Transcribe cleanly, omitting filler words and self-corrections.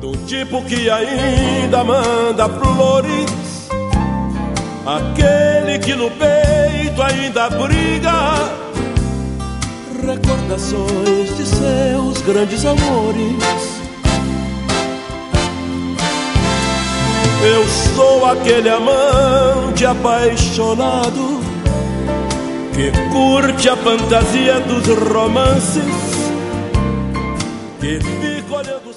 do tipo que ainda manda flores, aquele que no peito ainda briga recordações de seus grandes amores. Eu sou aquele amante apaixonado que curte a fantasia dos romances, que fica olhando